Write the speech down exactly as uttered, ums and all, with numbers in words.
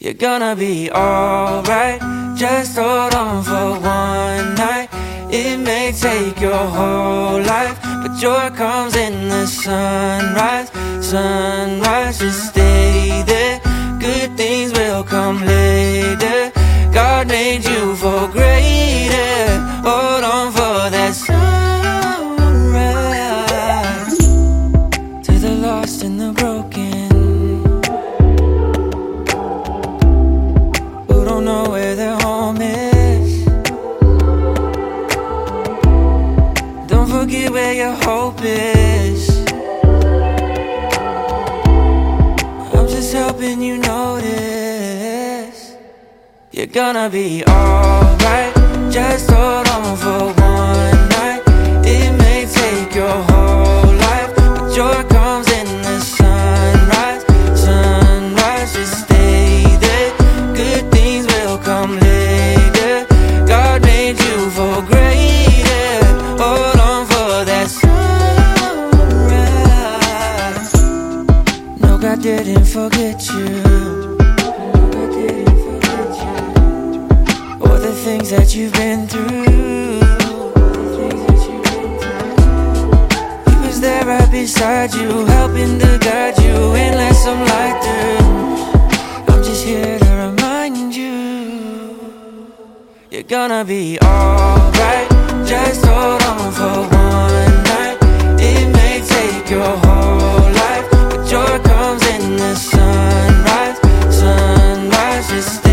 You're gonna be alright. Just hold on for one night. It may take your whole life, but joy comes in the sunrise. Sunrise, just stay there. Good things will come later. God made you for greater. Hold on for that sunrise. To the lost and the broken, who don't know where their home is, don't forget where your hope is. I'm just helping you notice. You're gonna be alright. Just hold on for one night. It may take your whole life, but joy comes in the sunrise. Sunrise, just stay there. Good things will come later. God made you for greater. Hold on for that sunrise. No, God didn't forget you. God didn't forget you. Or the things that you've been through. He was there right beside you, helping to guide you and let some light through. I'm just here to remind you, you're gonna be alright. Just hold on for one night. It may take your whole life, but joy comes in the sunrise. Sunrise, just stay